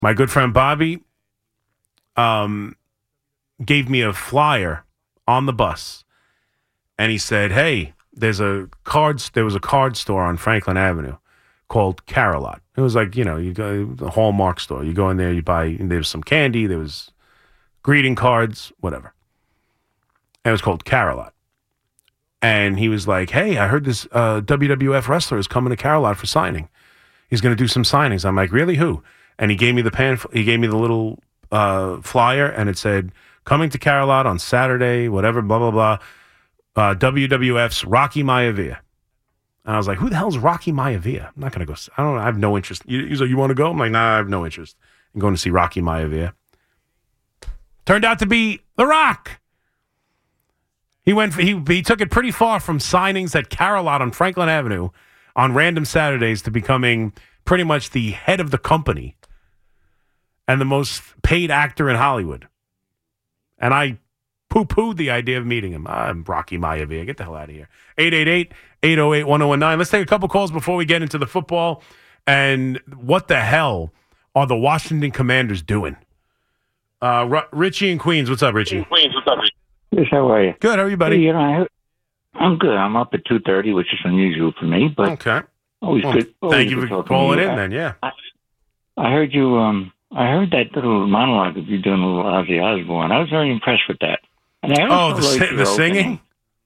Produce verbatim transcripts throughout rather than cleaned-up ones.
My good friend Bobby um, gave me a flyer on the bus, and he said, "Hey, there's a cards. There was a card store on Franklin Avenue called Carolot. It was like, you know, you go the Hallmark store. You go in there, you buy. There was some candy. There was greeting cards, whatever. And it was called Carolot. And he was like, "Hey, I heard this uh, W W F wrestler is coming to Carolot for signing. He's going to do some signings." I'm like, "Really? Who?" And he gave me the pan. He gave me the little uh, flyer, and it said, "Coming to Carolot on Saturday, whatever, blah blah blah. Uh, W W F's Rocky Maivia." And I was like, "Who the hell's Rocky Maivia? I'm not going to go. I don't. I have no interest." He's like, "You want to go?" I'm like, "Nah, I have no interest in going to see Rocky Maivia." Turned out to be The Rock. He went. He he took it pretty far from signings at Carolot on Franklin Avenue on random Saturdays to becoming pretty much the head of the company and the most paid actor in Hollywood. And I poo-pooed the idea of meeting him. I'm Rocky Maivia. Get the hell out of here. eight eight eight, eight oh eight, one oh one nine. Let's take a couple calls before we get into the football. And what the hell are the Washington Commanders doing? Uh, R- Richie in Queens. What's up, Richie? Queens, what's up, Richie? Yes, how are you? Good. How are you, buddy? Hey, you know, I, I'm good. I'm up at two thirty, which is unusual for me, but okay. Always well, good. Always thank you for calling in, I, then. Yeah. I, I heard you. Um, I heard that little monologue of you doing a little Ozzy Osbourne. I was very impressed with that. And I oh, the, si- the singing.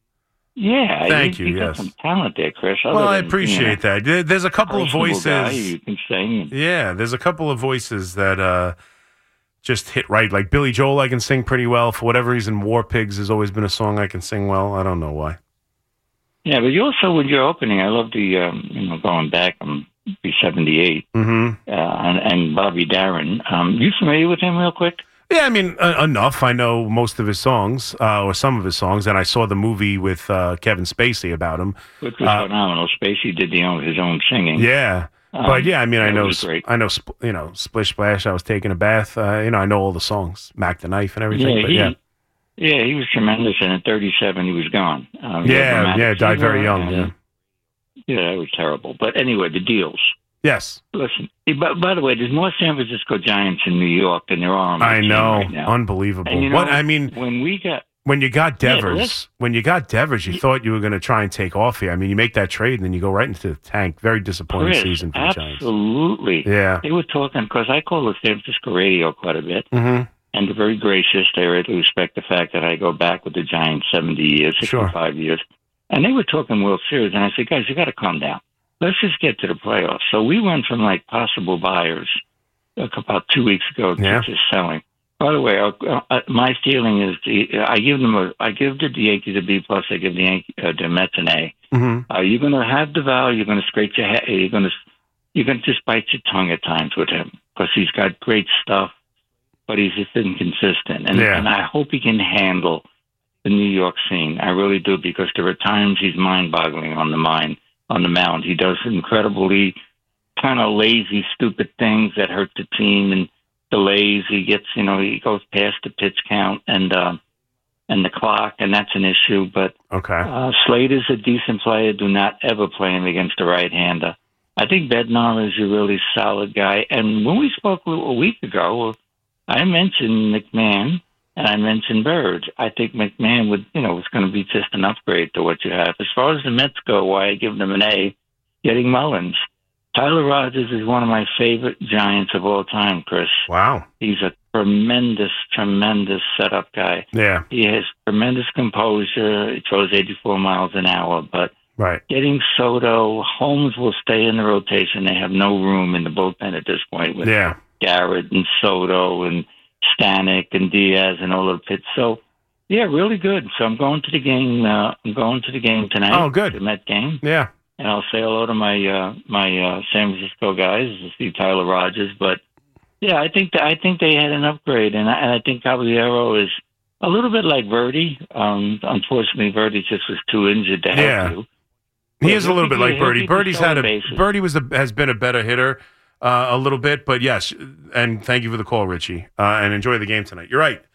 Yeah. Thank you. you. You yes. got some talent there, Chris. Well, I than, appreciate you know, that. There's a couple of voices. Guy, you can sing. Yeah, there's a couple of voices that uh, just hit right. Like Billy Joel, I can sing pretty well. For whatever reason, War Pigs has always been a song I can sing well. I don't know why. Yeah, but you also, with your opening, I love the, um, you know, going back, I'm be seventy-eight, mm-hmm. uh, and, and Bobby Darin. Um, you familiar with him real quick? Yeah, I mean, uh, enough. I know most of his songs, uh, or some of his songs, and I saw the movie with uh, Kevin Spacey about him. Which was uh, phenomenal. Spacey did the own, his own singing. Yeah. Um, but yeah, I mean, I know, I know, you know, Splish Splash. I was taking a bath. Uh, you know, I know all the songs, Mac the Knife and everything. Yeah, but he, yeah, yeah, he was tremendous. And at thirty-seven, he was gone. Um, yeah, yeah, died very young. And, yeah, yeah, that was terrible. But anyway, the deals. Yes. Listen. By, by the way, there's more San Francisco Giants in New York than there are. On my I know, right now. Unbelievable. And you know, what I mean, when we got. When you got Devers, yeah, when you got Devers, you yeah. thought you were going to try and take off here. I mean, you make that trade and then you go right into the tank. Very disappointing Chris, season for the Giants. Absolutely. Yeah. They were talking, because I call the San Francisco radio quite a bit, mm-hmm. and they're very gracious. They really respect the fact that I go back with the Giants seventy years, sixty-five sure. years. And they were talking World Series, and I said, guys, you got to calm down. Let's just get to the playoffs. So we went from like possible buyers about two weeks ago to yeah. just selling. By the way, uh, uh, my feeling is the, I give them a, I give the Yankees a B plus. I give the Yankee, uh, the Mets an A. Mm-hmm. Uh, you're going to have the value. You're going to scrape your head. You're going to you're going to just bite your tongue at times with him because he's got great stuff, but he's just inconsistent. And, yeah. and I hope he can handle the New York scene. I really do, because there are times he's mind-boggling on the mind on the mound. He does incredibly kind of lazy, stupid things that hurt the team and. Delays. He gets, you know, he goes past the pitch count and uh, and the clock, and that's an issue. But okay, uh, Slade is a decent player. Do not ever play him against a right-hander. I think Bednar is a really solid guy. And when we spoke a week ago, I mentioned McMahon and I mentioned Bird. I think McMahon would, you know, was going to be just an upgrade to what you have. As far as the Mets go, why I give them an A, getting Mullins. Tyler Rogers is one of my favorite Giants of all time, Chris. Wow. He's a tremendous, tremendous setup guy. Yeah. He has tremendous composure. He throws eighty-four miles an hour. But right. getting Soto, Holmes will stay in the rotation. They have no room in the bullpen at this point with yeah. Garrett and Soto and Stanek and Diaz and all of the pits. So, yeah, really good. So I'm going to the game. Uh, I'm going to the game tonight. Oh, good. The Met game. Yeah. And I'll say hello to my uh, my uh, San Francisco guys to see Tyler Rogers. But yeah, I think that, I think they had an upgrade, and I, and I think Caballero is a little bit like Verdi. Um, unfortunately, Verdi just was too injured to help yeah. you. He is a little bit like Birdie. Birdie's had a bases. Birdie was a, has been a better hitter uh, a little bit, but yes. And thank you for the call, Richie. Uh, and enjoy the game tonight. You're right.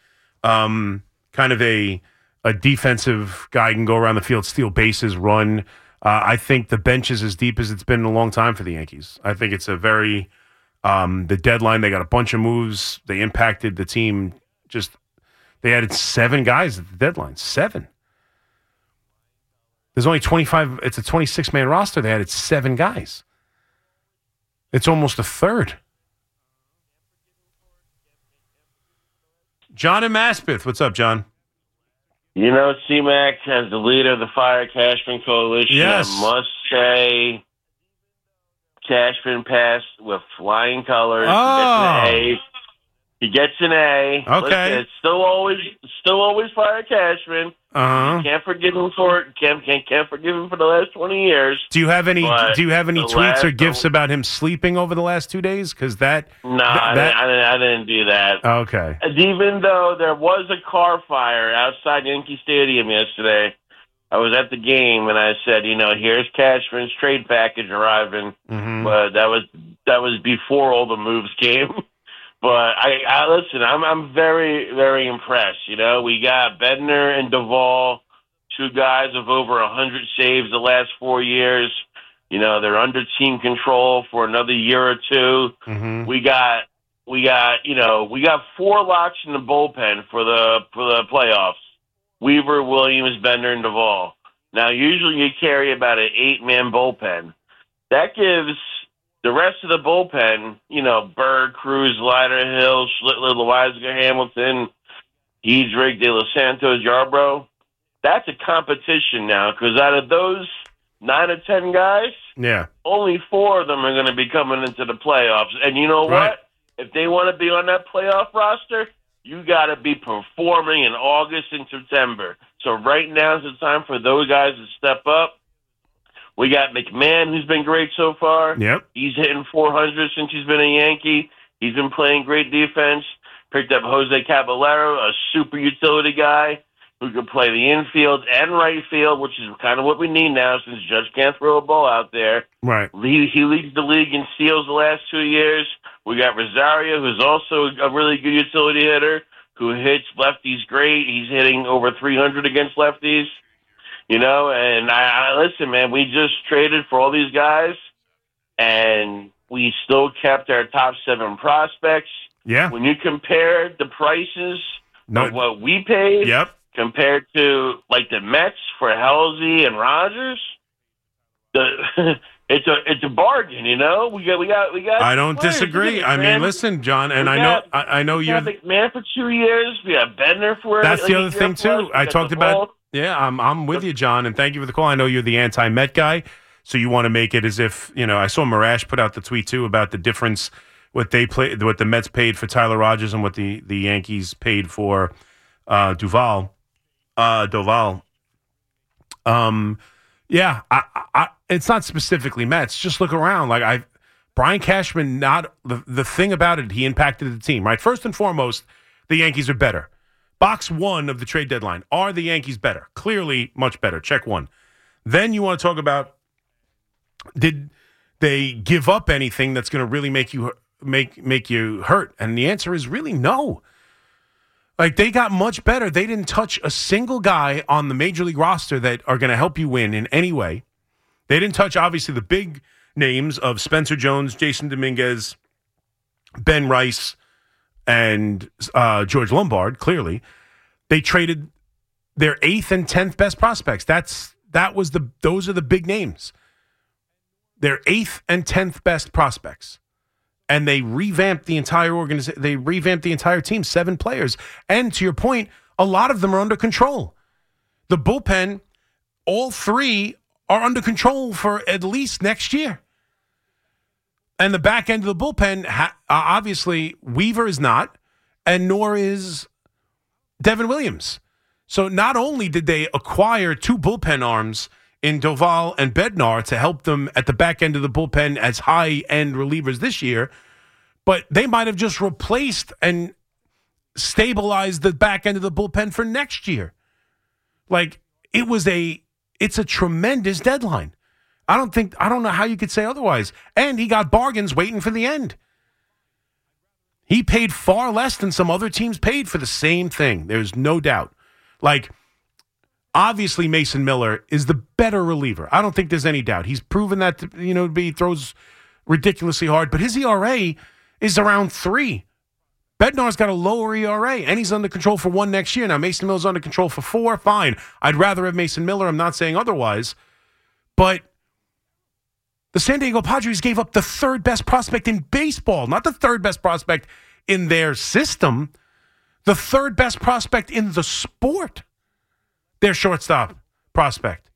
Um, kind of a a defensive guy can go around the field, steal bases, run. Uh, I think the bench is as deep as it's been in a long time for the Yankees. I think it's a very Um, the deadline, they got a bunch of moves. They impacted the team. Just they added seven guys at the deadline. Seven. There's only twenty-five. It's a twenty-six man roster. They added seven guys. It's almost a third. John in Maspeth. What's up, John? You know, C-Mac, as the leader of the Fire Cashman Coalition, yes. I must say Cashman passed with flying colors. Oh. He gets an A. He gets an A. Okay. Listen, it's still always, still always Fire Cashman. Uh-huh. Can't forgive him for can't, can't can't forgive him for the last twenty years. Do you have any? But Do you have any the tweets last- or gifs about him sleeping over the last two days? Because that. No, th- I, that- didn't, I, didn't, I didn't do that. Okay. And even though there was a car fire outside Yankee Stadium yesterday, I was at the game and I said, you know, here's Cashman's trade package arriving. Mm-hmm. But that was that was before all the moves came. But I, I listen, I'm I'm very very impressed. You know, we got Bednar and Duvall, two guys of over a hundred saves the last four years. You know, they're under team control for another year or two. Mm-hmm. We got we got you know we got four locks in the bullpen for the for the playoffs. Weaver, Williams, Bednar, and Duvall. Now, usually you carry about an eight-man bullpen. That gives the rest of the bullpen, you know, Berg, Cruz, Leiter, Hill, Schlittler, Loizaga, Hamilton, Hedrick, De Los Santos, Yarbrough. That's a competition now, because out of those nine or ten guys, Yeah. only four of them are going to be coming into the playoffs. And you know Right. what? If they want to be on that playoff roster, you got to be performing in August and September. So right now is the time for those guys to step up. We got McMahon, who's been great so far. Yep. He's hitting four hundred since he's been a Yankee. He's been playing great defense. Picked up Jose Caballero, a super utility guy who can play the infield and right field, which is kind of what we need now since Judge can't throw a ball out there. Right. He, he leads the league in steals the last two years. We got Rosario, who's also a really good utility hitter, who hits lefties great. He's hitting over three hundred against lefties. You know, and I, I listen, man, we just traded for all these guys, and we still kept our top seven prospects. Yeah. When you compare the prices No. of what we paid Yep. compared to, like, the Mets for Halsey and Rogers, the it's a it's a bargain, you know. We got we got we got. I don't players. disagree. Look at I it, mean, man. listen, John, and We I got- know, I, I know We you're. got McMahon for two years. We got Bednar for That's like the a other year thing plus. too. We I got talked the about. ball. Yeah, I'm I'm with you, John, and thank you for the call. I know you're the anti-Met guy, so you want to make it as if you know. I saw Marash put out the tweet too about the difference what they play, what the Mets paid for Tyler Rogers and what the, the Yankees paid for uh, Duval, uh, Doval. Um, yeah, I, I, it's not specifically Mets. Just look around. Like I, Brian Cashman. Not the the thing about it. He impacted the team. Right. First and foremost, the Yankees are better. Box one of the trade deadline. Are the Yankees better? Clearly much better. Check one. Then you want to talk about, did they give up anything that's going to really make you make make you hurt? And the answer is really no. Like, they got much better. They didn't touch a single guy on the Major League roster that are going to help you win in any way. They didn't touch, obviously, the big names of Spencer Jones, Jason Dominguez, Ben Rice, and uh, George Lombard, clearly. They traded their eighth and tenth best prospects. That's that was the those are the big names. Their eighth and tenth best prospects. And they revamped the entire organization. They revamped the entire team, seven players. And to your point, a lot of them are under control. The bullpen, all three are under control for at least next year. And the back end of the bullpen, ha- uh, obviously, Weaver is not, and nor is Devin Williams. So not only did they acquire two bullpen arms in Doval and Bednar to help them at the back end of the bullpen as high-end relievers this year, but they might have just replaced and stabilized the back end of the bullpen for next year. Like, it was a, it's a tremendous deadline. I don't think, I don't know how you could say otherwise. And he got bargains waiting for the end. He paid far less than some other teams paid for the same thing. There's no doubt. Like, obviously Mason Miller is the better reliever. I don't think there's any doubt. He's proven that, to, you know, he throws ridiculously hard, but his E R A is around three. Bednar's got a lower E R A, and he's under control for one next year. Now, Mason Miller's under control for four. Fine. I'd rather have Mason Miller. I'm not saying otherwise. But the San Diego Padres gave up the third best prospect in baseball, not the third best prospect in their system, the third best prospect in the sport, their shortstop prospect.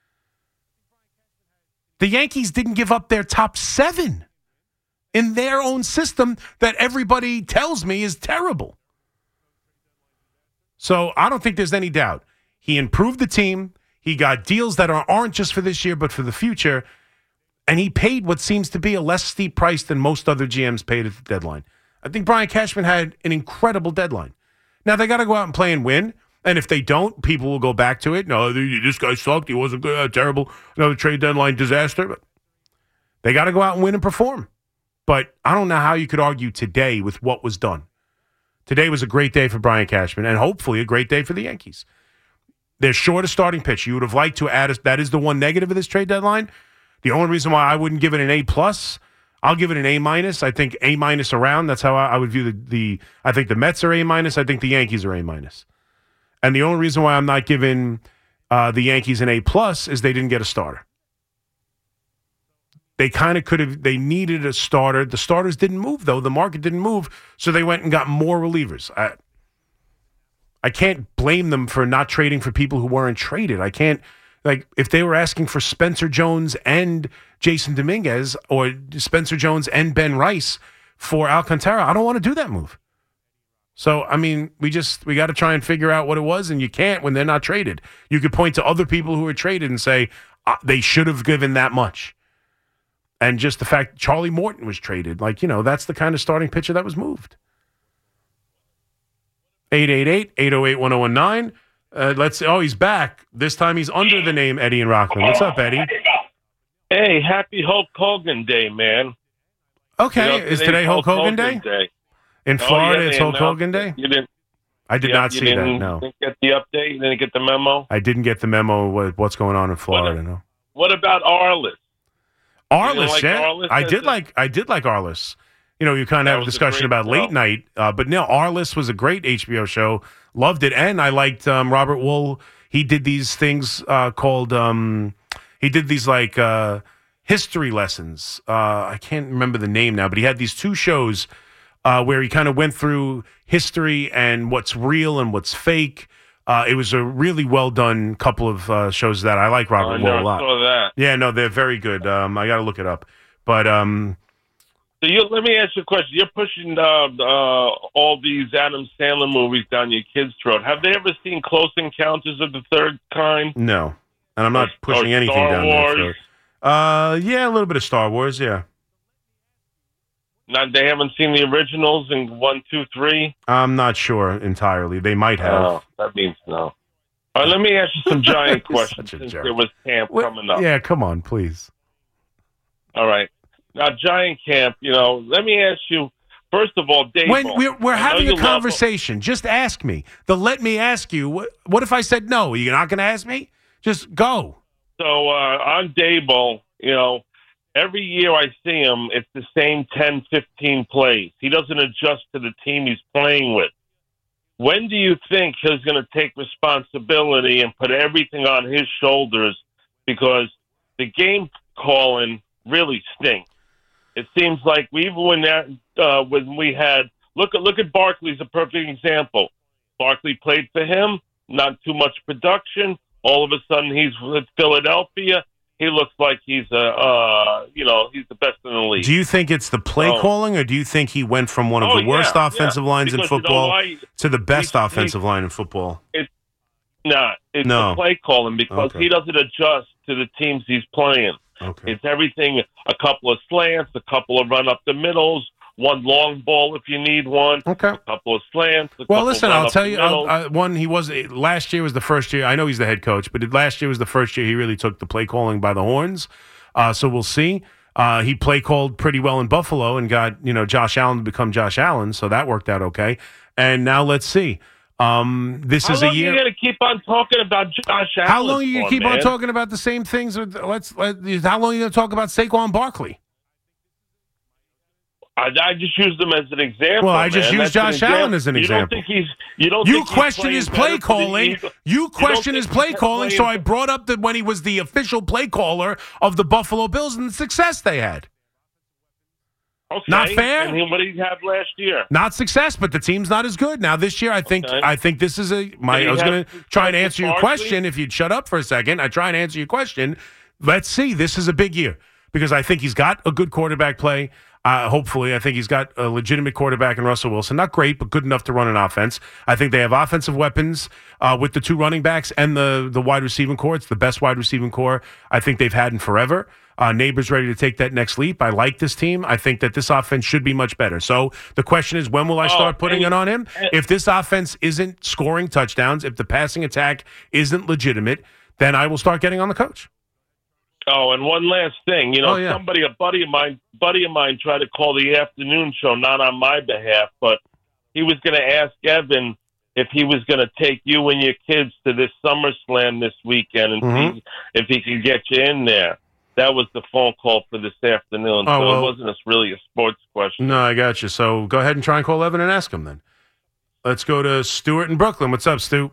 The Yankees didn't give up their top seven in their own system that everybody tells me is terrible. So I don't think there's any doubt. He improved the team. He got deals that are, aren't just for this year, but for the future. And he paid what seems to be a less steep price than most other G Ms paid at the deadline. I think Brian Cashman had an incredible deadline. Now, they got to go out and play and win. And if they don't, people will go back to it. No, this guy sucked. He wasn't good. Uh, terrible. Another trade deadline disaster. But they got to go out and win and perform. But I don't know how you could argue today with what was done. Today was a great day for Brian Cashman and hopefully a great day for the Yankees. They're short a starting pitch. You would have liked to add, a, that is the one negative of this trade deadline. The only reason why I wouldn't give it an A plus, I'll give it an A minus. I think A minus around. That's how I, I would view the, the. I think the Mets are A minus. I think the Yankees are A minus. And the only reason why I'm not giving uh, the Yankees an A plus is they didn't get a starter. They kind of could have. They needed a starter. The starters didn't move though. The market didn't move, so they went and got more relievers. I, I can't blame them for not trading for people who weren't traded. I can't. Like, if they were asking for Spencer Jones and Jason Dominguez or Spencer Jones and Ben Rice for Alcantara, I don't want to do that move. So, I mean, we just, we got to try and figure out what it was, and you can't when they're not traded. You could point to other people who were traded and say, uh, they should have given that much. And just the fact Charlie Morton was traded, like, you know, that's the kind of starting pitcher that was moved. eight eight eight, eight oh eight, one oh one nine. Uh, let's. Oh, he's back. This time he's under the name Eddie and Rockland. What's up, Eddie? Hey, happy Hulk Hogan Day, man. Okay, you know, is today Hulk Hogan, Hogan Day? Day? In Florida, oh, yeah, it's Hulk Hogan Day? You didn't, I did yeah, not see that, no. You didn't get the update? You didn't get the memo? I didn't get the memo with what's going on in Florida, what, no. What about Arliss? Arliss, like yeah. Arliss I did like I did like Arliss. You know, you kind of have a discussion a about show. Late night, uh, but no, Arliss was a great H B O show. Loved it, and I liked um, Robert Wool. He did these things uh, called um, he did these like uh, history lessons. Uh, I can't remember the name now, but he had these two shows uh, where he kind of went through history and what's real and what's fake. Uh, it was a really well done couple of uh, shows that I like Robert oh, Wool no, a lot. I saw that. Yeah, no, they're very good. Um, I got to look it up, but. Um, So you, let me ask you a question. You're pushing uh, uh, all these Adam Sandler movies down your kids' throat. Have they ever seen Close Encounters of the Third Kind? No, and I'm not or, pushing or anything Star down Wars? their throat. Uh, yeah, a little bit of Star Wars, yeah. Not, they haven't seen the originals in one, two, three? I'm not sure entirely. They might have. Oh, that means no. All right, let me ask you some giant questions since jerk. there was camp what? coming up. Yeah, come on, please. All right. Now, Giant Camp, you know, let me ask you, first of all, Dave. When we're, we're having a conversation, just ask me. The let me ask you, what, what if I said no? You're not going to ask me? Just go. So uh, on Dayball, you know, every year I see him, it's the same ten, fifteen plays. He doesn't adjust to the team he's playing with. When do you think he's going to take responsibility and put everything on his shoulders? Because the game calling really stinks. It seems like we even when that uh, when we had look at look at Barkley's a perfect example. Barkley played for him, not too much production. All of a sudden, he's with Philadelphia. He looks like he's a uh, you know he's the best in the league. Do you think it's the play oh. calling, or do you think he went from one of oh, the worst yeah, offensive yeah. lines because in football you know to the best he, offensive he, line in football? It's not. It's no. the play calling because okay. he doesn't adjust to the teams he's playing. Okay. It's everything, a couple of slants, a couple of run up the middles, one long ball if you need one, okay. a couple of slants. A well, couple listen, run I'll up tell the you, I'll, middle. I, one, he was, last year was the first year, I know he's the head coach, but last year was the first year he really took the play calling by the horns, uh, so we'll see. Uh, he play called pretty well in Buffalo and got, you know, Josh Allen to become Josh Allen, so that worked out okay. And now let's see. Um, this How is long a year. Are you going to keep on talking about Josh Allen? How long are you going for, to keep man? on talking about the same things? With, let's. Let, how long are you going to talk about Saquon Barkley? I, I just used him as an example. Well, I just man. used That's Josh an Allen as an you example. Don't think he's, you don't You think he's question his play playing better for the calling. Eagles? You question don't his think play he's calling. So playing- I brought up that when he was the official play caller of the Buffalo Bills and the success they had. Okay. Not fair? And he, what did he have last year? Not success, but the team's not as good now this year. I think. Okay. I think this is a. My. Did he I was have going to try and success answer your with question. Barkley? If you'd shut up for a second, I try and answer your question. Let's see. This is a big year because I think he's got a good quarterback play. Uh, hopefully, I think he's got a legitimate quarterback in Russell Wilson. Not great, but good enough to run an offense. I think they have offensive weapons uh, with the two running backs and the the wide receiving core. It's the best wide receiving core I think they've had in forever. Uh, Neighbors ready to take that next leap. I like this team. I think that this offense should be much better. So the question is, when will I start Oh, putting and- it on him? and- If this offense isn't scoring touchdowns, if the passing attack isn't legitimate, then I will start getting on the coach. Oh, and one last thing. You know, Oh, yeah. somebody, a buddy of mine, buddy of mine tried to call the afternoon show, not on my behalf, but he was going to ask Evan if he was going to take you and your kids to this SummerSlam this weekend and Mhm. see if he could get you in there. That was the phone call for this afternoon, Oh, so well- it wasn't a, really a sports question. No, I got you. So go ahead and try and call Evan and ask him then. Let's go to Stuart in Brooklyn. What's up, Stu?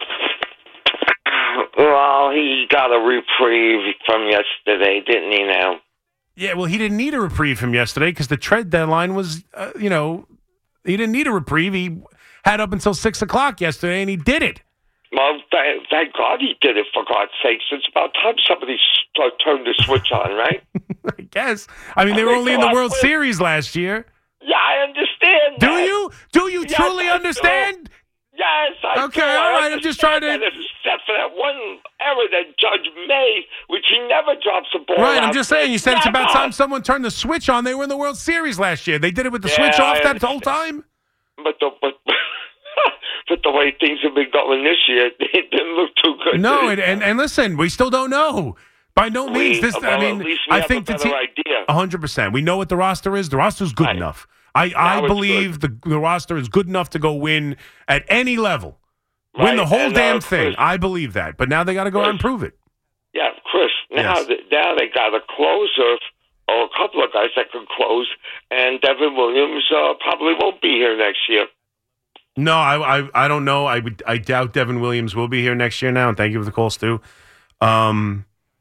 Well, he got a reprieve from yesterday, didn't he now? Yeah, well, he didn't need a reprieve from yesterday because the trade deadline was, uh, you know, he didn't need a reprieve. He had up until six o'clock yesterday, and he did it. Well, thank, thank God he did it, for God's sakes. It's about time somebody st- turned the switch on, right? I guess. I mean, they were I only in the thought- World Series last year. Yeah, I understand Do that. you? Do you Yes, truly I do. understand? Yes, I Okay, do. all I right, I'm just trying to- understand that Except for that one error that Judge made, which he never drops the ball Right, I'm out. just saying. You said it's about Never. time someone turned the switch on. They were in the World Series last year. They did it with the Yeah, switch off I that whole understand. time. But the but, but the way things have been going this year, it didn't look too good. No, and, and and listen, we still don't know. By no means, We- this. I well, mean, at least we I have think a the better team. idea. A hundred percent. We know what the roster is. The roster's good Right. enough. I, I it's believe the the roster is good enough to go win at any level, win Right, the whole and, uh, damn thing. Chris- I believe that. But now they got to go out and prove it. Yeah, Chris. Now, Yes. th- now they got a closer or a couple of guys that can close, and Devin Williams uh, probably won't be here next year. No, I, I I don't know. I would I doubt Devin Williams will be here next year now. And thank you for the call, Stu. Um,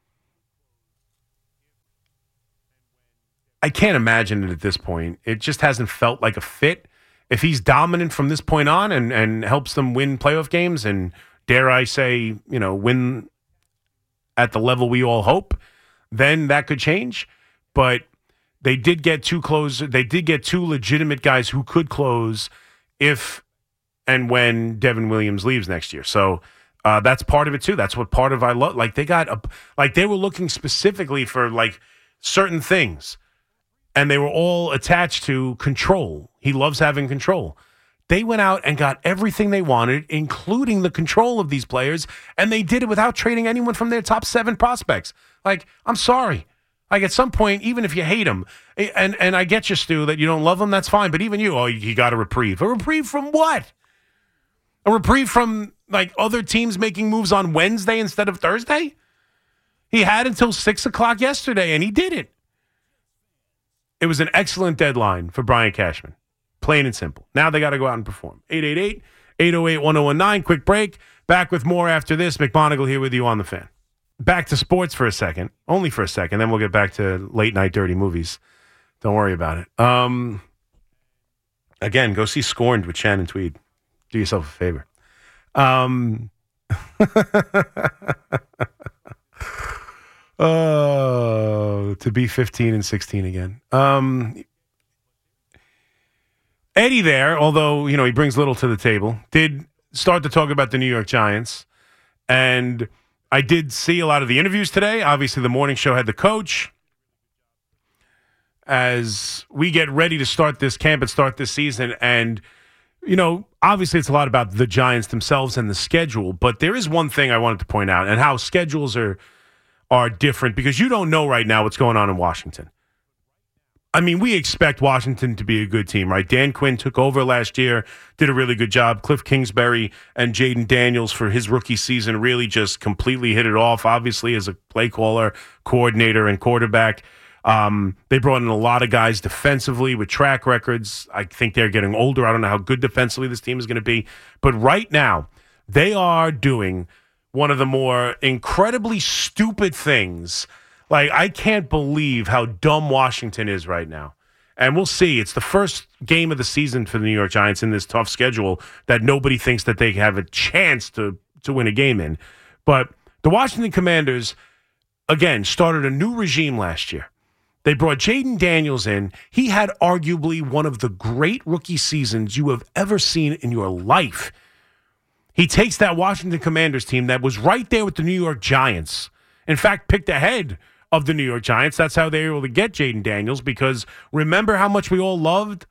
I can't imagine it at this point. It just hasn't felt like a fit. If he's dominant from this point on and, and helps them win playoff games and, dare I say, you know, win at the level we all hope, then that could change. But they did get two close. They did get two legitimate guys who could close if and when Devin Williams leaves next year. So uh, that's part of it too. That's what part of I love. Like they got a, like they were looking specifically for like certain things. And they were all attached to control. He loves having control. They went out and got everything they wanted, including the control of these players, and they did it without trading anyone from their top seven prospects. Like, I'm sorry. Like, at some point, even if you hate him, and, and I get you, Stu, that you don't love him, that's fine. But even you, oh, you got a reprieve. A reprieve from what? A reprieve from, like, other teams making moves on Wednesday instead of Thursday? He had until six o'clock yesterday, and he did it. It was an excellent deadline for Brian Cashman. Plain and simple. Now they got to go out and perform. eight eight eight, eight oh eight, one oh one nine. Quick break. Back with more after this. McMonagle here with you on The Fan. Back to sports for a second. Only for a second. Then we'll get back to late night dirty movies. Don't worry about it. Um, again, go see Scorned with Shannon Tweed. Do yourself a favor. Um, Oh, to be fifteen and sixteen again. Um, Eddie there, although, you know, he brings little to the table, did start to talk about the New York Giants. And I did see a lot of the interviews today. Obviously, the morning show had the coach. As we get ready to start this camp and start this season, and, you know, obviously it's a lot about the Giants themselves and the schedule, but there is one thing I wanted to point out, and how schedules are are different, because you don't know right now what's going on in Washington. I mean, we expect Washington to be a good team, right? Dan Quinn took over last year, did a really good job. Cliff Kingsbury and Jaden Daniels for his rookie season really just completely hit it off, obviously, as a play caller, coordinator, and quarterback. Um, they brought in a lot of guys defensively with track records. I think they're getting older. I don't know how good defensively this team is going to be. But right now, they are doing one of the more incredibly stupid things. Like, I can't believe how dumb Washington is right now. And we'll see. It's the first game of the season for the New York Giants in this tough schedule that nobody thinks that they have a chance to, to win a game in. But the Washington Commanders, again, started a new regime last year. They brought Jaden Daniels in. He had arguably one of the great rookie seasons you have ever seen in your life. He takes that Washington Commanders team that was right there with the New York Giants. In fact, picked ahead of the New York Giants. That's how they were able to get Jaden Daniels, because remember how much we all loved?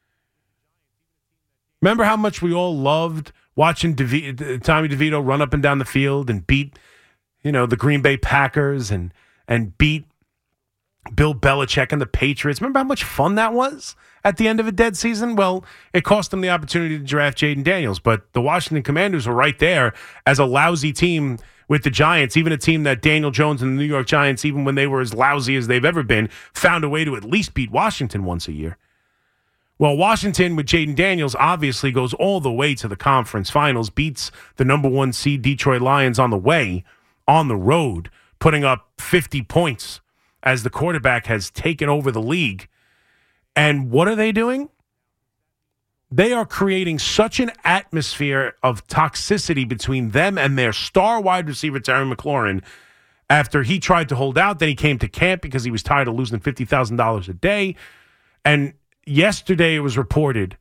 Remember how much we all loved watching DeV- Tommy DeVito run up and down the field and beat, you know, the Green Bay Packers and and beat Bill Belichick and the Patriots. Remember how much fun that was at the end of a dead season? Well, it cost them the opportunity to draft Jaden Daniels, but the Washington Commanders were right there as a lousy team with the Giants, even a team that Daniel Jones and the New York Giants, even when they were as lousy as they've ever been, found a way to at least beat Washington once a year. Well, Washington with Jaden Daniels obviously goes all the way to the conference finals, beats the number one seed Detroit Lions on the way, on the road, putting up fifty points as the quarterback has taken over the league. And what are they doing? They are creating such an atmosphere of toxicity between them and their star wide receiver, Terry McLaurin, after he tried to hold out. Then he came to camp because he was tired of losing fifty thousand dollars a day. And yesterday it was reported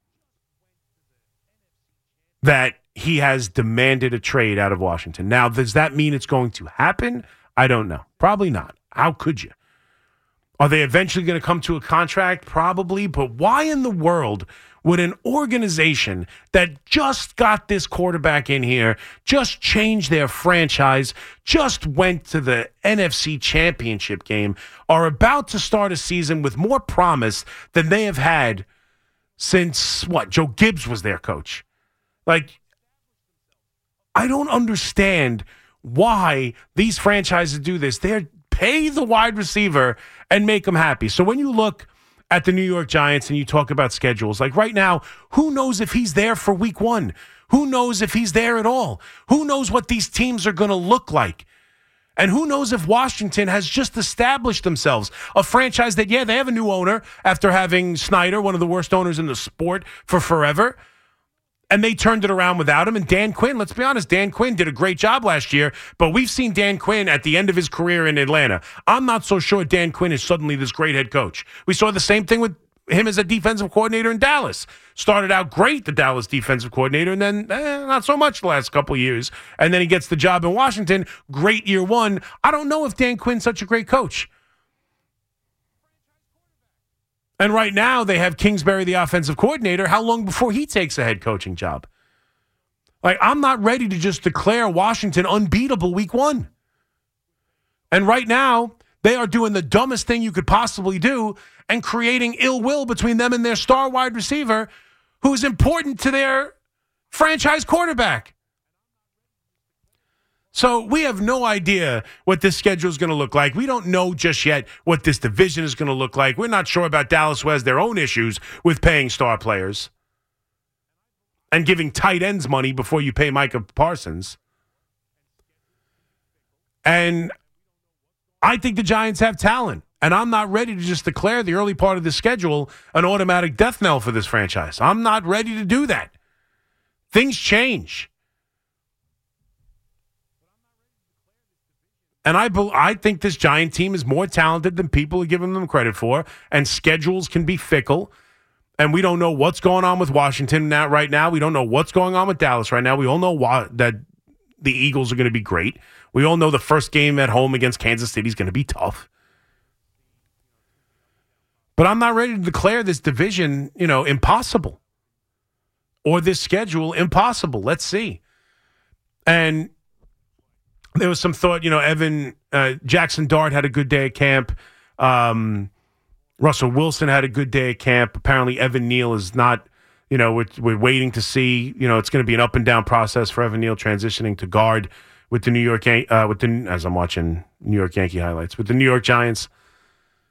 that he has demanded a trade out of Washington. Now, does that mean it's going to happen? I don't know. Probably not. How could you? Are they eventually going to come to a contract? Probably. But why in the world would an organization that just got this quarterback in here, just changed their franchise, just went to the N F C Championship game, are about to start a season with more promise than they have had since, what, Joe Gibbs was their coach? Like, I don't understand why these franchises do this. They're pay the wide receiver and make them happy. So when you look at the New York Giants and you talk about schedules, like right now, who knows if he's there for week one? Who knows if he's there at all? Who knows what these teams are going to look like? And who knows if Washington has just established themselves, a franchise that, yeah, they have a new owner after having Snyder, one of the worst owners in the sport, for forever. And they turned it around without him. And Dan Quinn, let's be honest, Dan Quinn did a great job last year, but we've seen Dan Quinn at the end of his career in Atlanta. I'm not so sure Dan Quinn is suddenly this great head coach. We saw the same thing with him as a defensive coordinator in Dallas. Started out great, the Dallas defensive coordinator, and then eh, not so much the last couple of years. And then he gets the job in Washington. Great year one. I don't know if Dan Quinn's such a great coach. And right now, they have Kingsbury, the offensive coordinator. How long before he takes a head coaching job? Like, I'm not ready to just declare Washington unbeatable week one. And right now, they are doing the dumbest thing you could possibly do and creating ill will between them and their star wide receiver, who is important to their franchise quarterback. So we have no idea what this schedule is going to look like. We don't know just yet what this division is going to look like. We're not sure about Dallas, who has their own issues with paying star players and giving tight ends money before you pay Micah Parsons. And I think the Giants have talent, and I'm not ready to just declare the early part of the schedule an automatic death knell for this franchise. I'm not ready to do that. Things change. And I I think this Giant team is more talented than people are giving them credit for, and schedules can be fickle. And we don't know what's going on with Washington now, right now. We don't know what's going on with Dallas right now. We all know why, that the Eagles are going to be great. We all know the first game at home against Kansas City is going to be tough. But I'm not ready to declare this division, you know, impossible, or this schedule impossible. Let's see. And there was some thought, you know, Evan uh, Jackson Dart had a good day at camp. Um, Russell Wilson had a good day at camp. Apparently, Evan Neal is not, you know, we're, we're waiting to see. You know, it's going to be an up and down process for Evan Neal transitioning to guard with the New York, uh, with the as I'm watching New York Yankee highlights with the New York Giants.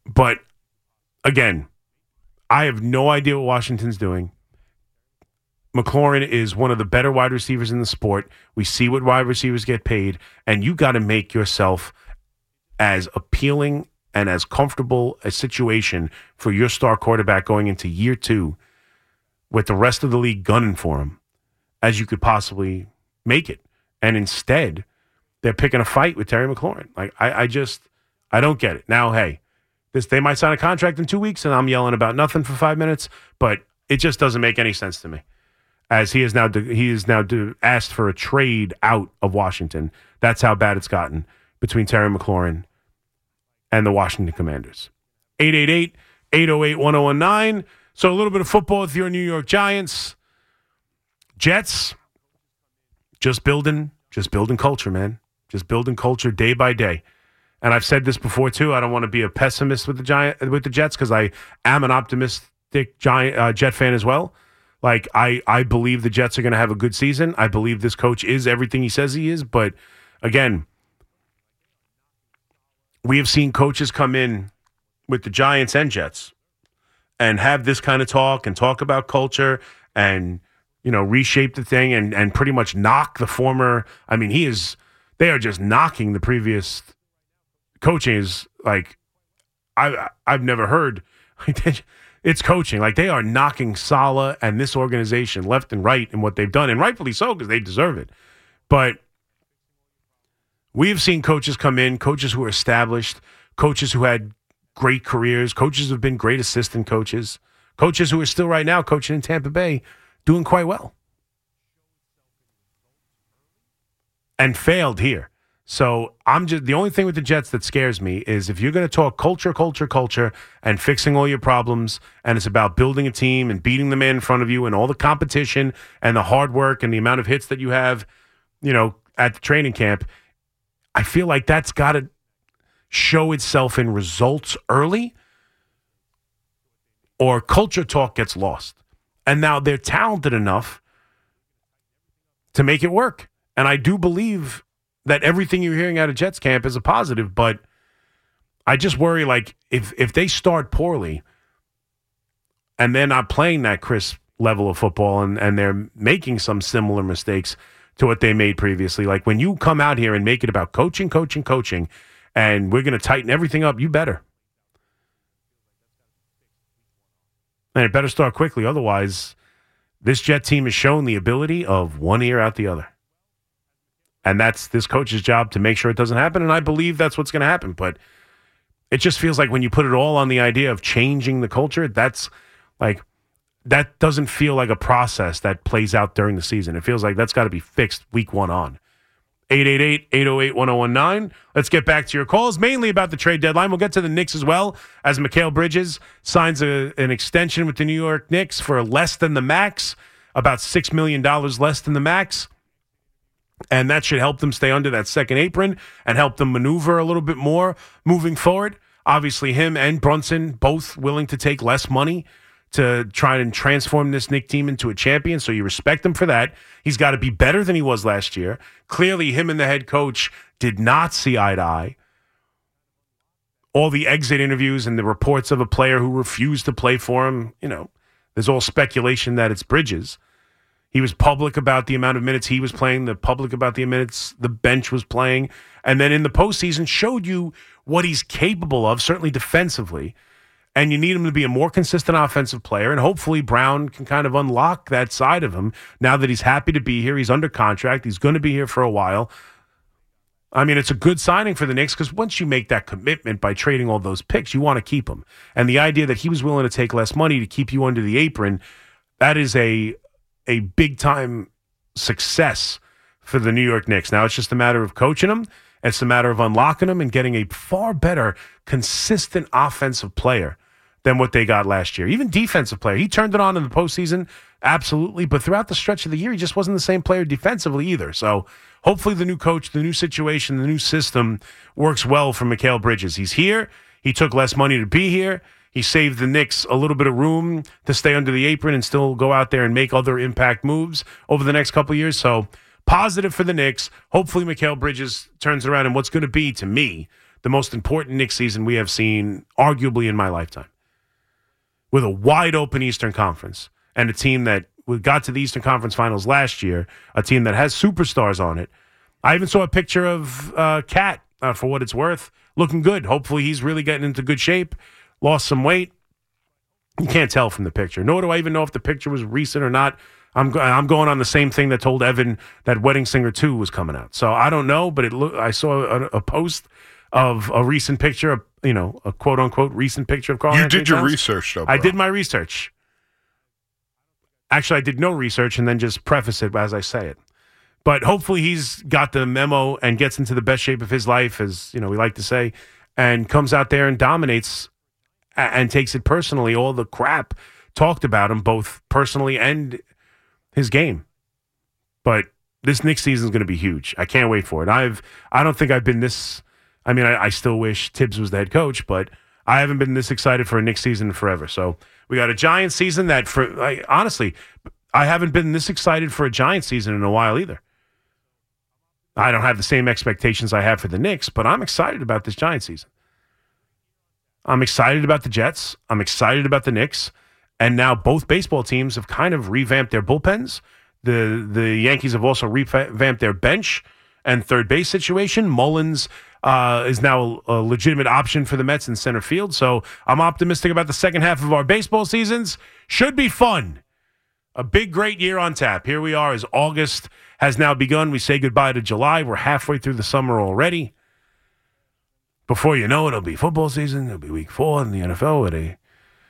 But again, I have no idea what Washington's doing. McLaurin is one of the better wide receivers in the sport. We see what wide receivers get paid, and you got to make yourself as appealing and as comfortable a situation for your star quarterback going into year two with the rest of the league gunning for him as you could possibly make it. And instead, they're picking a fight with Terry McLaurin. Like, I, I just, I don't get it. Now, hey, this they might sign a contract in two weeks, and I'm yelling about nothing for five minutes, but it just doesn't make any sense to me. As he is now, he is now asked for a trade out of Washington. That's how bad it's gotten between Terry McLaurin and the Washington Commanders. eight eight eight, eight oh eight, one oh one nine. So a little bit of football with your New York Giants. Jets, just building, just building culture, man. Just building culture day by day. And I've said this before too. I don't want to be a pessimist with the Giant with the Jets because I am an optimistic Giant uh, Jet fan as well. Like, I, I believe the Jets are going to have a good season. I believe this coach is everything he says he is. But, again, we have seen coaches come in with the Giants and Jets and have this kind of talk and talk about culture and, you know, reshape the thing and, and pretty much knock the former. I mean, he is – they are just knocking the previous coaching is like I, I've never heard – it's coaching. Like, they are knocking Saleh and this organization left and right in what they've done, and rightfully so because they deserve it. But we have seen coaches come in, coaches who are established, coaches who had great careers, coaches who have been great assistant coaches, coaches who are still right now coaching in Tampa Bay, doing quite well. And failed here. So I'm just the only thing with the Jets that scares me is if you're going to talk culture, culture, culture, and fixing all your problems, and it's about building a team and beating the man in front of you and all the competition and the hard work and the amount of hits that you have, you know, at the training camp, I feel like that's got to show itself in results early, or culture talk gets lost. And now they're talented enough to make it work. And I do believe that everything you're hearing out of Jets camp is a positive, but I just worry, like, if if they start poorly and they're not playing that crisp level of football and, and they're making some similar mistakes to what they made previously, like when you come out here and make it about coaching, coaching, coaching, and we're going to tighten everything up, you better. And it better start quickly. Otherwise, this Jet team has shown the ability of one ear out the other. And that's this coach's job to make sure it doesn't happen. And I believe that's what's going to happen. But it just feels like when you put it all on the idea of changing the culture, that's like, that doesn't feel like a process that plays out during the season. It feels like that's got to be fixed week one on. eight eight eight, eight oh eight, one oh one nine. Let's get back to your calls, mainly about the trade deadline. We'll get to the Knicks as well, as Mikal Bridges signs a, an extension with the New York Knicks for less than the max, about six million dollars less than the max. And that should help them stay under that second apron and help them maneuver a little bit more moving forward. Obviously, him and Brunson both willing to take less money to try and transform this Knicks team into a champion. So you respect him for that. He's got to be better than he was last year. Clearly, him and the head coach did not see eye to eye. All the exit interviews and the reports of a player who refused to play for him, you know, there's all speculation that it's Bridges. He was public about the amount of minutes he was playing, the public about the minutes the bench was playing, and then in the postseason showed you what he's capable of, certainly defensively. And you need him to be a more consistent offensive player, and hopefully Brown can kind of unlock that side of him now that he's happy to be here. He's under contract. He's going to be here for a while. I mean, it's a good signing for the Knicks because once you make that commitment by trading all those picks, you want to keep them. And the idea that he was willing to take less money to keep you under the apron, that is a a big-time success for the New York Knicks. Now it's just a matter of coaching them. It's a matter of unlocking them and getting a far better, consistent offensive player than what they got last year. Even defensive player. He turned it on in the postseason, absolutely. But throughout the stretch of the year, he just wasn't the same player defensively either. So hopefully the new coach, the new situation, the new system works well for Mikal Bridges. He's here. He took less money to be here. He saved the Knicks a little bit of room to stay under the apron and still go out there and make other impact moves over the next couple of years. So positive for the Knicks. Hopefully Mikal Bridges turns around in what's going to be, to me, the most important Knicks season we have seen arguably in my lifetime, with a wide open Eastern Conference and a team that got to the Eastern Conference Finals last year, a team that has superstars on it. I even saw a picture of uh, Cat, uh, for what it's worth, looking good. Hopefully he's really getting into good shape, lost some weight. You can't tell from the picture. Nor do I even know if the picture was recent or not. I'm go- I'm going on the same thing that told Evan that Wedding Singer two was coming out. So I don't know, but it lo- I saw a, a post of a recent picture, of, you know, a quote-unquote recent picture of Carl You Anthony did your Towns. research, though, I bro. did my research. Actually, I did no research and then just preface it as I say it. But hopefully he's got the memo and gets into the best shape of his life, as you know we like to say, and comes out there and dominates a- and takes it personally, all the crap talked about him, both personally and his game. But this Knicks season is going to be huge. I can't wait for it. I've I don't think I've been this. I mean, I, I still wish Tibbs was the head coach, but I haven't been this excited for a Knicks season in forever. So we got a Giants season that, for like, honestly, I haven't been this excited for a Giants season in a while either. I don't have the same expectations I have for the Knicks, but I'm excited about this Giants season. I'm excited about the Jets. I'm excited about the Knicks. And now both baseball teams have kind of revamped their bullpens. The the Yankees have also revamped their bench and third base situation. Mullins uh, is now a, a legitimate option for the Mets in center field. So I'm optimistic about the second half of our baseball seasons. Should be fun. A big, great year on tap. Here we are as August has now begun. We say goodbye to July. We're halfway through the summer already. Before you know it, it'll be football season. It'll be week four in the N F L where they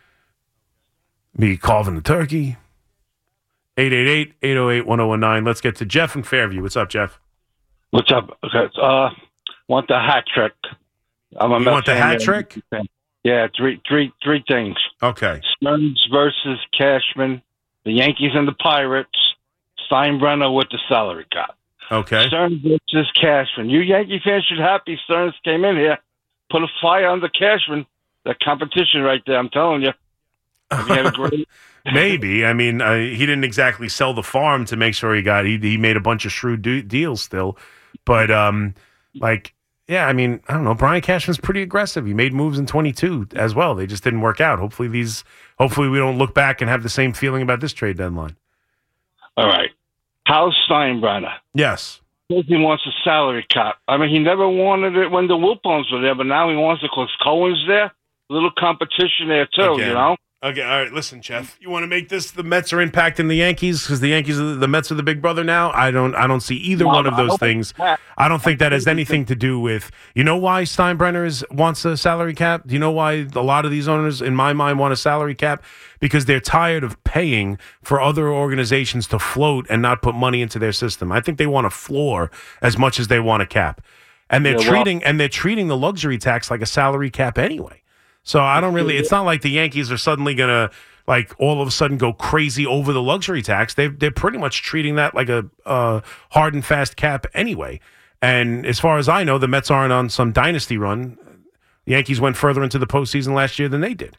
be carving the turkey. eight eight eight, eight oh eight, one oh one nine. Let's get to Jeff in Fairview. What's up, Jeff? What's up? Okay, uh, want the hat trick. I'm a You Mets want the fan. hat trick? Yeah, three, three, three things. Okay. Stearns versus Cashman, the Yankees and the Pirates, Steinbrenner with the salary cap. Okay. Stearns versus Cashman. You Yankee fans should happy Stearns came in here, put a fire under Cashman. That competition right there, I'm telling you. Have you had a great... Maybe. I mean, uh, he didn't exactly sell the farm to make sure he got. He he made a bunch of shrewd do- deals still, but um, like yeah, I mean, I don't know. Brian Cashman's pretty aggressive. He made moves in twenty-two as well. They just didn't work out. Hopefully these. Hopefully we don't look back and have the same feeling about this trade deadline. All right, how's Steinbrenner? Yes. He wants a salary cap. I mean, he never wanted it when the Wilpons were there, but now he wants it because Cohen's there. A little competition there too, Again. you know. Okay, all right. Listen, Jeff. You want to make this the Mets are impacting the Yankees because the Yankees, are the Mets are the big brother now. I don't, I don't see either No, one of I those don't things. think that- I don't think that has anything to do with. You know why Steinbrenner is wants a salary cap? Do you know why a lot of these owners, in my mind, want a salary cap? Because they're tired of paying for other organizations to float and not put money into their system. I think they want a floor as much as they want a cap, and they're Yeah, well- treating and they're treating the luxury tax like a salary cap anyway. So I don't really. It's not like the Yankees are suddenly gonna. Like all of a sudden go crazy over the luxury tax. They they're pretty much treating that like a uh, hard and fast cap anyway. And as far as I know, the Mets aren't on some dynasty run. The Yankees went further into the postseason last year than they did.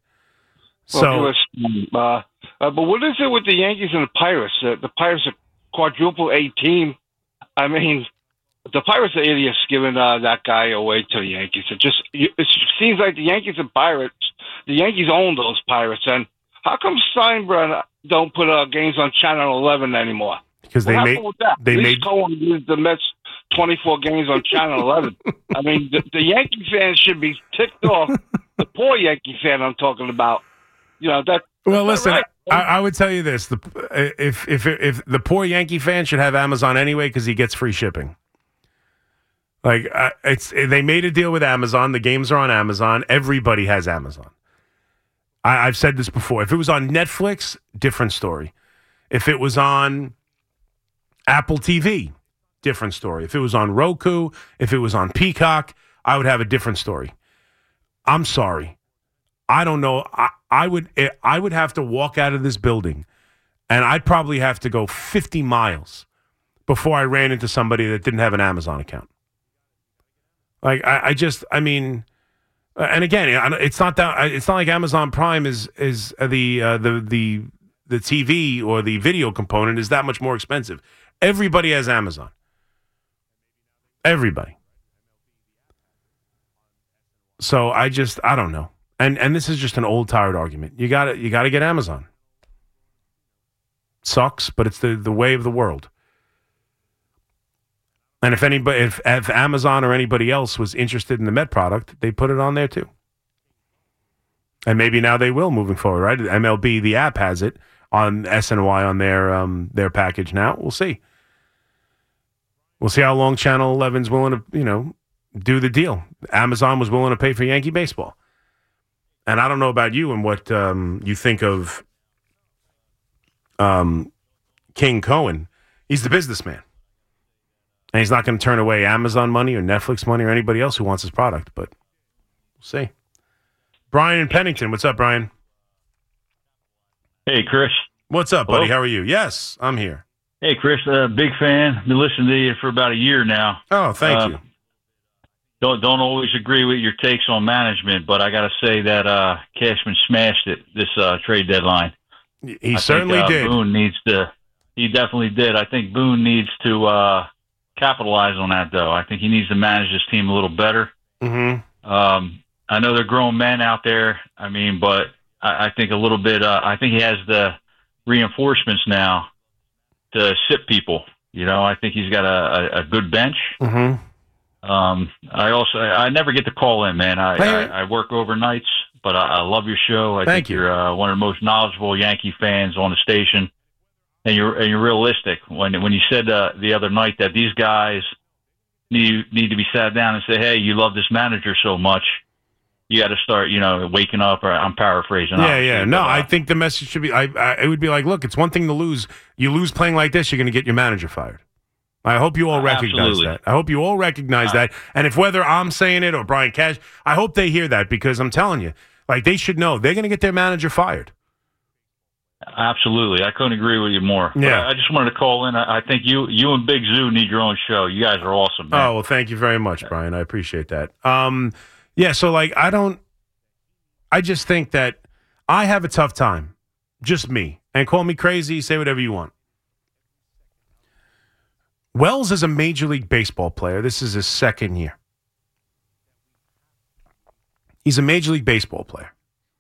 So, Well, uh, uh, but what is it with the Yankees and the Pirates? Uh, the Pirates are quadruple A team. I mean, the Pirates are idiots giving uh, that guy away to the Yankees. It just it seems like the Yankees and Pirates. The Yankees own those Pirates, and how come Steinbrenner don't put uh, games on Channel eleven anymore? because they What made happened with that? they At least made Cohen gives the Mets twenty-four games on Channel eleven. I mean, the, the Yankee fans should be ticked off. The poor Yankee fan I'm talking about. You know that. Well, that's listen, not right. I, I would tell you this: the if if if the poor Yankee fan should have Amazon anyway because he gets free shipping. Like uh, it's they made a deal with Amazon. The games are on Amazon. Everybody has Amazon. I, I've said this before. If it was on Netflix, different story. If it was on Apple T V, different story. If it was on Roku, if it was on Peacock, I would have a different story. I'm sorry. I don't know. I, I would I would have to walk out of this building, and I'd probably have to go fifty miles before I ran into somebody that didn't have an Amazon account. Like I, I just, I mean, and again, it's not that it's not like Amazon Prime is is the uh, the the the T V or the video component is that much more expensive. Everybody has Amazon. Everybody. So I just, I don't know. And and this is just an old, tired argument. You got to you got to get Amazon. Sucks, but it's the, the way of the world. And if anybody, if, if Amazon or anybody else was interested in the Met product, they put it on there too. And maybe now they will moving forward, right? M L B, the app has it on S N Y on their um, their package now. We'll see. We'll see how long Channel eleven's willing to, you know, do the deal. Amazon was willing to pay for Yankee baseball. And I don't know about you and what um, you think of um, King Cohen. He's the businessman. And he's not going to turn away Amazon money or Netflix money or anybody else who wants his product. But we'll see. Brian in Pennington. What's up, Brian? Hey, Chris. What's up, Hello? buddy? How are you? Yes, I'm here. Hey, Chris. Uh, big fan. Been listening to you for about a year now. Oh, thank uh, you. Don't don't always agree with your takes on management, but I got to say that uh, Cashman smashed it this uh, trade deadline. He I certainly think, uh, did. Boone needs to. He definitely did. I think Boone needs to uh, capitalize on that, though. I think he needs to manage this team a little better. Mm-hmm. Um, I know they're grown men out there. I mean, but I, I think a little bit. Uh, I think he has the reinforcements now to sit people. You know, I think he's got a, a, a good bench. Mm-hmm. Um, I also, I never get to call in, man. I, Hey. I, I work overnights, but I, I love your show. I Thank think you. you're uh, one of the most knowledgeable Yankee fans on the station, and you're and you're realistic. When when you said uh, the other night that these guys need need to be sat down and say, "Hey, you love this manager so much, you got to start, you know, waking up." Or I'm paraphrasing. Yeah, obviously, yeah. No, but, uh, I think the message should be, I, I, it would be like, look, it's one thing to lose. You lose playing like this, you're going to get your manager fired. I hope you all recognize Absolutely. that. I hope you all recognize Uh, that. And if whether I'm saying it or Brian Cash, I hope they hear that because I'm telling you, like they should know they're going to get their manager fired. Absolutely, I couldn't agree with you more. But Yeah. I, I just wanted to call in. I, I think you you and Big Zoo need your own show. You guys are awesome, man. Oh, well, thank you very much, Brian. I appreciate that. Um, yeah, so like I don't, I just think that I have a tough time, just me, and call me crazy, say whatever you want. Wells is a Major League Baseball player. This is his second year. He's a Major League Baseball player.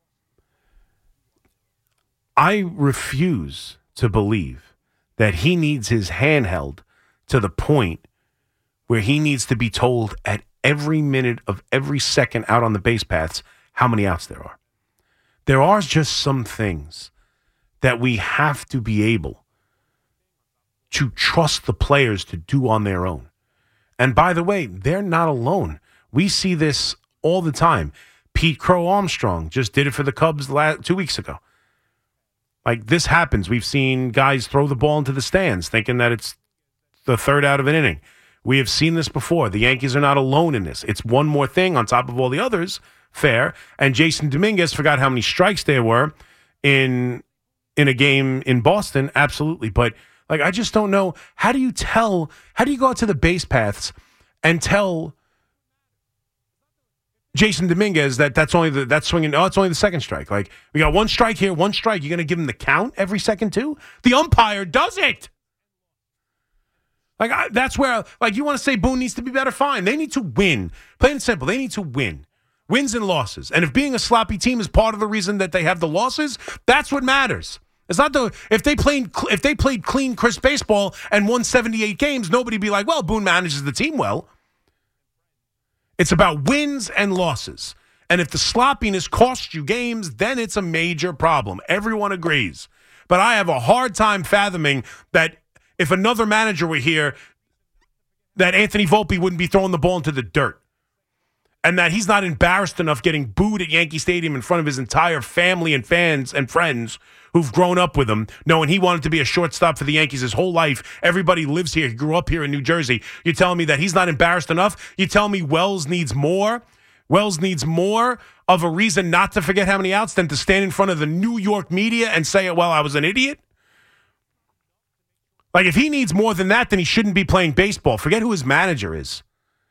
I refuse to believe that he needs his hand held to the point where he needs to be told at every minute of every second out on the base paths how many outs there are. There are just some things that we have to be able to trust the players to do on their own. And by the way, they're not alone. We see this all the time. Pete Crow Armstrong just did it for the Cubs last, two weeks ago. Like, this happens. We've seen guys throw the ball into the stands thinking that it's the third out of an inning. We have seen this before. The Yankees are not alone in this. It's one more thing on top of all the others. Fair. And Jason Dominguez forgot how many strikes there were in in a game in Boston. Absolutely. But, like, I just don't know. How do you tell, how do you go out to the base paths and tell Jason Dominguez that that's only the, that's swinging, oh, it's only the second strike. Like, we got one strike here, one strike. You're going to give him the count every second too? The umpire does it. Like, I, that's where, like, you want to say Boone needs to be better? Fine. They need to win. Plain and simple. They need to win. Wins and losses. And if being a sloppy team is part of the reason that they have the losses, that's what matters. It's not the, if they played, if they played clean, crisp baseball and won seventy-eight games, nobody'd be like, well, Boone manages the team well. It's about wins and losses. And if the sloppiness costs you games, then it's a major problem. Everyone agrees. But I have a hard time fathoming that if another manager were here, that Anthony Volpe wouldn't be throwing the ball into the dirt. And that he's not embarrassed enough getting booed at Yankee Stadium in front of his entire family and fans and friends who've grown up with him, knowing he wanted to be a shortstop for the Yankees his whole life. Everybody lives here. He grew up here in New Jersey. You're telling me that he's not embarrassed enough? You tell me Wells needs more? Wells needs more of a reason not to forget how many outs than to stand in front of the New York media and say, well, I was an idiot? Like, if he needs more than that, then he shouldn't be playing baseball. Forget who his manager is.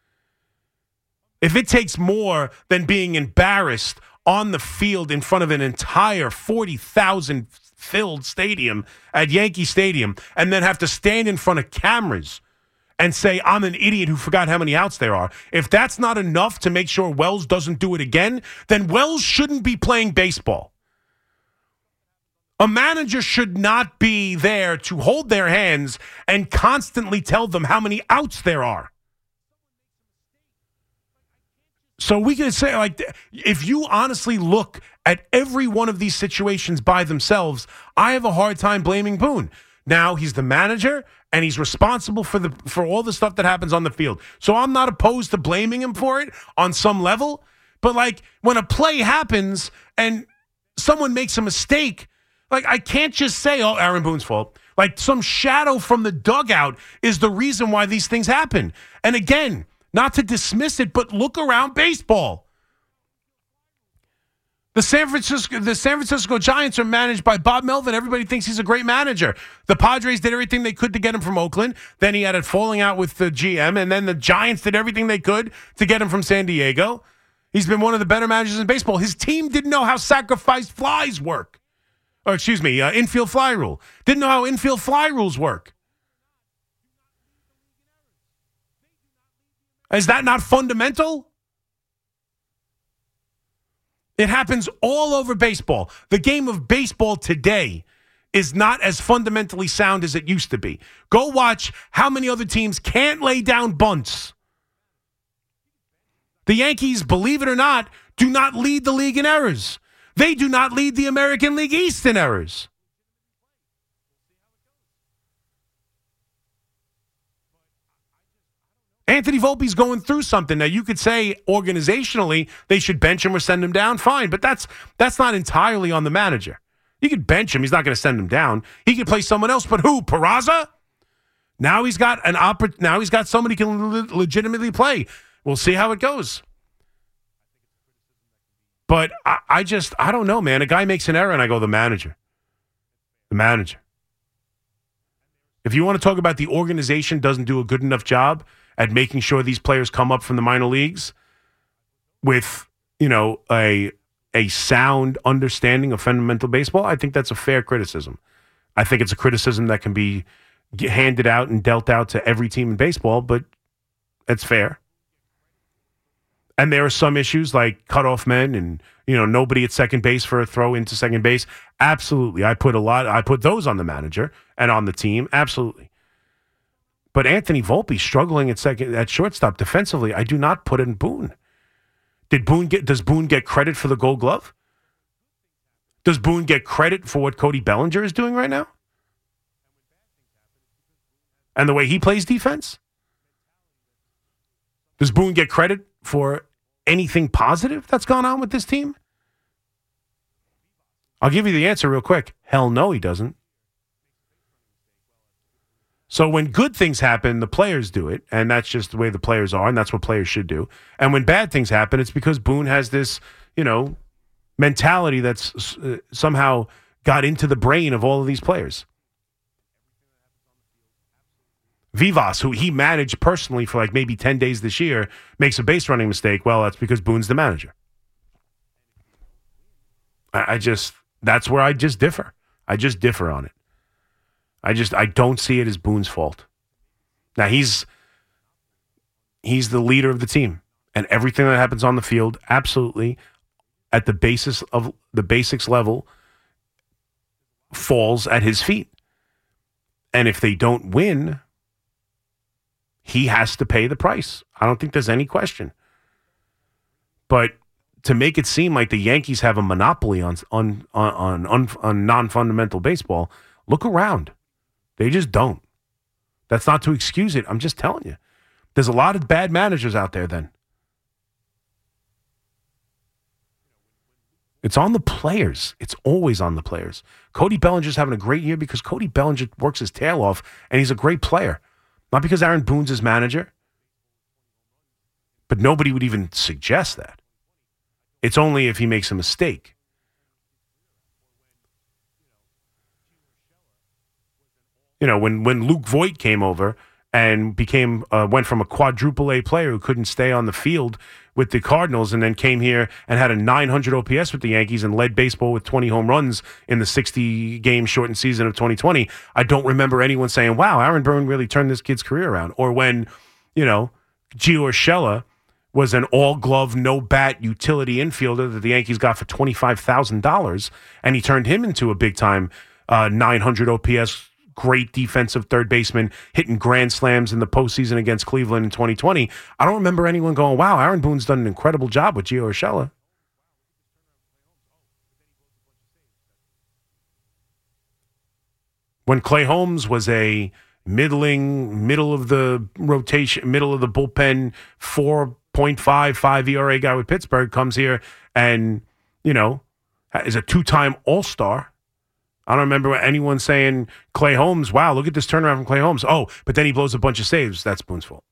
If it takes more than being embarrassed on the field in front of an entire forty thousand filled stadium at Yankee Stadium and then have to stand in front of cameras and say, I'm an idiot who forgot how many outs there are. If that's not enough to make sure Wells doesn't do it again, then Wells shouldn't be playing baseball. A manager should not be there to hold their hands and constantly tell them how many outs there are. So we can say, like, if you honestly look at every one of these situations by themselves, I have a hard time blaming Boone. Now, he's the manager, and he's responsible for the for all the stuff that happens on the field. So I'm not opposed to blaming him for it on some level. But, like, when a play happens and someone makes a mistake, like, I can't just say, oh, Aaron Boone's fault. Like, some shadow from the dugout is the reason why these things happen. And again, not to dismiss it, but look around baseball. The San Francisco, the San Francisco Giants are managed by Bob Melvin. Everybody thinks he's a great manager. The Padres did everything they could to get him from Oakland. Then he had a falling out with the G M, and then the Giants did everything they could to get him from San Diego. He's been one of the better managers in baseball. His team didn't know how sacrifice flies work. Or excuse me, uh, infield fly rule. Didn't know how infield fly rules work. Is that not fundamental? It happens all over baseball. The game of baseball today is not as fundamentally sound as it used to be. Go watch how many other teams can't lay down bunts. The Yankees, believe it or not, do not lead the league in errors. They do not lead the American League East in errors. Anthony Volpe's going through something. Now, you could say organizationally they should bench him or send him down. Fine, but that's that's not entirely on the manager. You could bench him. He's not going to send him down. He could play someone else, but who? Peraza? Now he's got an oppor- Now he's got somebody who can le- legitimately play. We'll see how it goes. But I, I just, I don't know, man. A guy makes an error, and I go, the manager. The manager. If you want to talk about the organization doesn't do a good enough job at making sure these players come up from the minor leagues with, you know, a a sound understanding of fundamental baseball, I think that's a fair criticism. I think it's a criticism that can be handed out and dealt out to every team in baseball, but it's fair. And there are some issues like cutoff men and, you know, nobody at second base for a throw into second base. Absolutely. I put a lot, I put those on the manager and on the team. Absolutely. But Anthony Volpe struggling at second, at shortstop defensively, I do not put in Boone. Did Boone get, does Boone get credit for the Gold Glove? Does Boone get credit for what Cody Bellinger is doing right now? And the way he plays defense? Does Boone get credit for anything positive that's gone on with this team? I'll give you the answer real quick. Hell no, he doesn't. So when good things happen, the players do it, and that's just the way the players are, and that's what players should do. And when bad things happen, it's because Boone has this, you know, mentality that's uh, somehow got into the brain of all of these players. Vivas, who he managed personally for like maybe ten days this year, makes a base running mistake. Well, that's because Boone's the manager. I, I just, that's where I just differ. I just differ on it. I just, I don't see it as Boone's fault. Now, he's he's the leader of the team. And everything that happens on the field, absolutely, at the basis of the basics level, falls at his feet. And if they don't win, he has to pay the price. I don't think there's any question. But to make it seem like the Yankees have a monopoly on on on on, on non-fundamental baseball, look around. They just don't. That's not to excuse it. I'm just telling you. There's a lot of bad managers out there then. It's on the players. It's always on the players. Cody Bellinger's having a great year because Cody Bellinger works his tail off, and he's a great player. Not because Aaron Boone's his manager. But nobody would even suggest that. It's only if he makes a mistake. You know, when, when Luke Voit came over and became uh, went from a quadruple A player who couldn't stay on the field with the Cardinals and then came here and had a nine hundred O P S with the Yankees and led baseball with twenty home runs in the sixty-game shortened season of twenty twenty. I don't remember anyone saying, wow, Aaron Boone really turned this kid's career around. Or when, you know, Gio Urshela was an all-glove, no-bat utility infielder that the Yankees got for twenty-five thousand dollars, and he turned him into a big-time uh, nine hundred O P S, great defensive third baseman, hitting grand slams in the postseason against Cleveland in twenty twenty. I don't remember anyone going, wow, Aaron Boone's done an incredible job with Gio Urshela. When Clay Holmes was a middling, middle of the rotation, middle of the bullpen, four point five five E R A guy with Pittsburgh, comes here and, you know, is a two-time All-Star. I don't remember anyone saying, Clay Holmes, wow, look at this turnaround from Clay Holmes. Oh, but then he blows a bunch of saves. That's Boone's fault.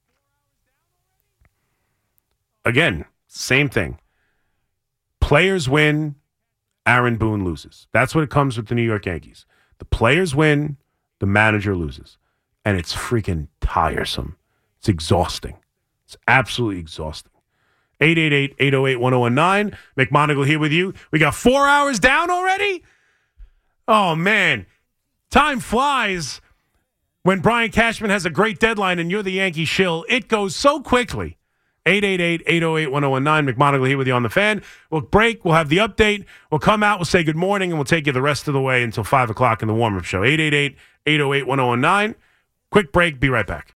Again, same thing. Players win, Aaron Boone loses. That's what it comes with the New York Yankees. The players win, the manager loses. And it's freaking tiresome. It's exhausting. It's absolutely exhausting. eight eight eight, eight oh eight, one oh one nine. McMonagle here with you. We got four hours down already? Oh, man. Time flies when Brian Cashman has a great deadline and you're the Yankee shill. It goes so quickly. eight eight eight, eight oh eight, one oh one nine. McMonagle here with you on the Fan. We'll break. We'll have the update. We'll come out. We'll say good morning, and we'll take you the rest of the way until five o'clock in the warm-up show. eight eight eight, eight oh eight, one oh one nine. Quick break. Be right back.